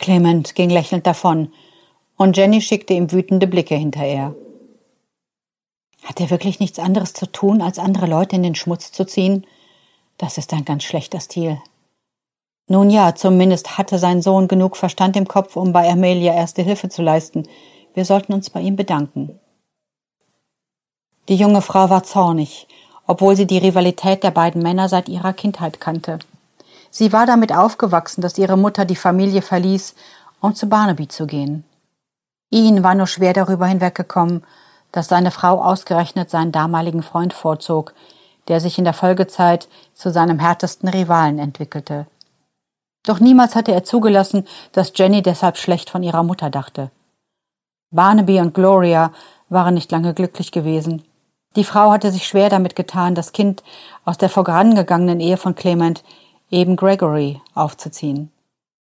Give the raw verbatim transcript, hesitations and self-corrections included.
Clement ging lächelnd davon, und Jenny schickte ihm wütende Blicke hinterher. Hat er wirklich nichts anderes zu tun, als andere Leute in den Schmutz zu ziehen? Das ist ein ganz schlechter Stil. Nun ja, zumindest hatte sein Sohn genug Verstand im Kopf, um bei Amelia erste Hilfe zu leisten. Wir sollten uns bei ihm bedanken. Die junge Frau war zornig, obwohl sie die Rivalität der beiden Männer seit ihrer Kindheit kannte. Sie war damit aufgewachsen, dass ihre Mutter die Familie verließ, um zu Barnaby zu gehen. Ian war nur schwer darüber hinweggekommen, dass seine Frau ausgerechnet seinen damaligen Freund vorzog, der sich in der Folgezeit zu seinem härtesten Rivalen entwickelte. Doch niemals hatte er zugelassen, dass Jenny deshalb schlecht von ihrer Mutter dachte. Barnaby und Gloria waren nicht lange glücklich gewesen. Die Frau hatte sich schwer damit getan, das Kind aus der vorangegangenen Ehe von Clement, eben Gregory, aufzuziehen.